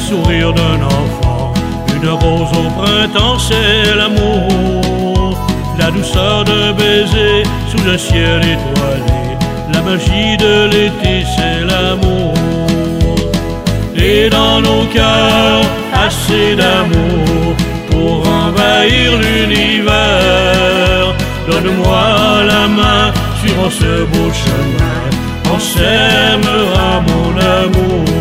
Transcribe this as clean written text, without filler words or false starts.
sourire d'un enfant, une rose au printemps, c'est l'amour. La douceur d'un baiser sous un ciel étoilé, la magie de l'été, c'est l'amour. Et dans nos cœurs, assez d'amour pour envahir l'univers. Donne-moi la main, suivons ce beau chemin, on s'aimera mon amour.